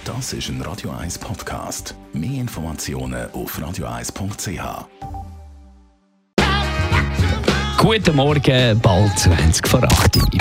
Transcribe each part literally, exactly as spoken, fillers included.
Das ist ein Radio eins Podcast. Mehr Informationen auf radio eins punkt c h. Guten Morgen, bald zwanzig vor acht Uhr.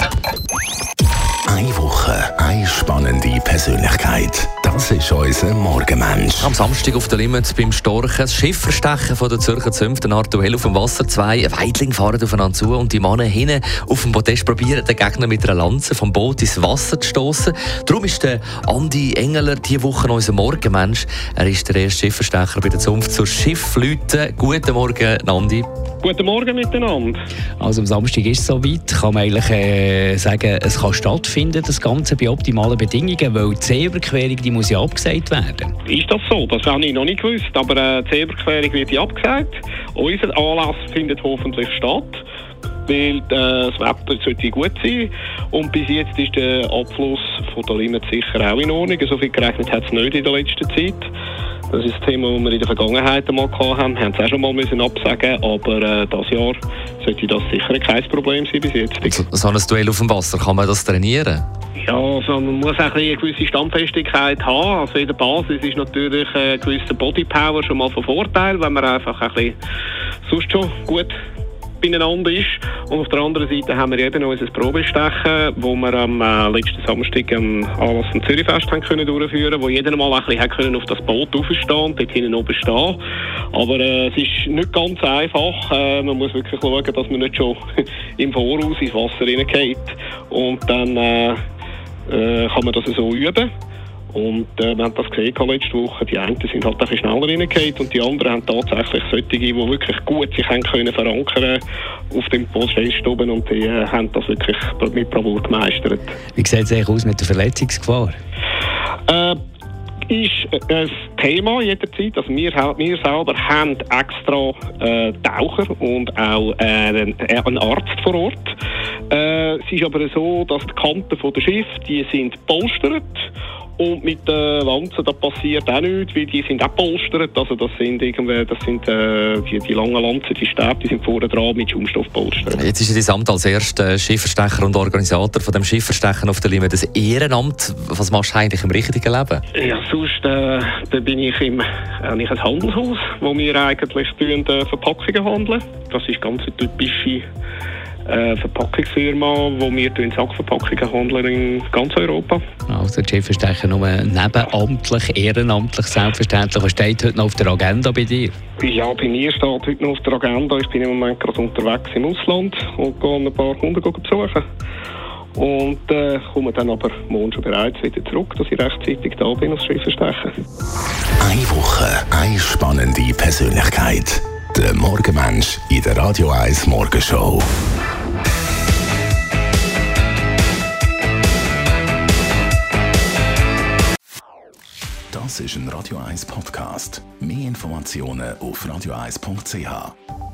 Eine Woche, eine spannende Persönlichkeit. Das ist unser Morgenmensch. Am Samstag auf der Limmat beim Storchen das Schifferstechen von der Zürcher Zünfte aktuell auf dem Wasser. Zwei Weidling fahren aufeinander zu und die Männer hinten auf dem Podest probieren, den Gegner mit einer Lanze vom Boot ins Wasser zu stoßen. Darum ist der Andi Engeler diese Woche unser Morgenmensch. Er ist der erste Schifferstecher bei der Zunft zur Schiffleute. Guten Morgen, Andi. Guten Morgen miteinander. Also am Samstag ist es soweit. Kann man eigentlich äh, sagen, es kann stattfinden, das Ganze bei optimalen Bedingungen, weil die Seeüberquerung, die muss ja abgesagt werden. Ist das so? Das habe ich noch nicht gewusst, aber äh, die Seeüberquerung wird ja abgesagt. Unser Anlass findet hoffentlich statt, weil äh, das Wetter sollte gut sein. Und bis jetzt ist der Abfluss von der Limmat sicher auch in Ordnung. So viel gerechnet hat es nicht in der letzten Zeit. Das ist das Thema, das wir in der Vergangenheit einmal hatten. Wir haben es auch schon mal müssen absagen, aber äh, dieses Jahr sollte das sicher kein Problem sein bis jetzt. So, so ein Duell auf dem Wasser, kann man das trainieren? Ja, also man muss auch eine gewisse Standfestigkeit haben. Also in der Basis ist natürlich eine gewisse Bodypower schon mal von Vorteil, wenn man einfach ein bisschen sonst schon gut beieinander ist. Und auf der anderen Seite haben wir eben noch unser Probestechen, wo wir am äh, letzten Samstag am Anlass vom Zürichfest haben können durchführen, wo jeder mal ein bisschen hat können auf das Boot raufstehen und dort hinten oben stehen. Aber äh, es ist nicht ganz einfach. Äh, man muss wirklich schauen, dass man nicht schon im Voraus ins Wasser reingeht. Und dann äh, äh, kann man das so üben. Und äh, wir haben das gesehen letzte Woche. Die einen sind halt ein bisschen schneller reingegangen und die anderen haben tatsächlich solche, die wirklich gut sich haben können verankern auf dem Podest oben und die äh, haben das wirklich mit Bravour gemeistert. Wie sieht es eigentlich aus mit der Verletzungsgefahr? Äh, ist ein Thema jederzeit. Also wir, wir selber haben extra äh, Taucher und auch äh, einen Arzt vor Ort. Äh, es ist aber so, dass die Kanten der Schiffe, die sind polstert. Und mit den Lanzen, da passiert auch nichts, weil die sind auch polstert. Also das sind irgendwie, das sind äh, die, die langen Lanzen, die Stäbe, die sind vorne dran mit Schaumstoff polstert. Jetzt ist ja dein Amt als erster Schifferstecher und Organisator von dem Schifferstechen auf der Limmat das Ehrenamt. Was machst du eigentlich im richtigen Leben? Ja, sonst äh, da bin ich im eigentlich ein Handelshaus, wo wir eigentlich tun, äh, Verpackungen handeln. Das ist ganz eine typische Äh, Verpackungsfirma, wo wir Sackverpackungen handeln in ganz Europa. Also die Schifferstecher nur nebenamtlich, ehrenamtlich selbstverständlich. Was steht heute noch auf der Agenda bei dir? Ja, bei mir steht heute noch auf der Agenda. Ich bin im Moment gerade unterwegs im Ausland und gehe ein paar Kunden besuchen. Und äh, komme dann aber morgen schon bereits wieder zurück, dass ich rechtzeitig da bin aufs Schifferstechen. Eine Woche, eine spannende Persönlichkeit. Der Morgenmensch in der Radio eins Morgenshow. Das ist ein Radio eins Podcast. Mehr Informationen auf radio eins punkt c h.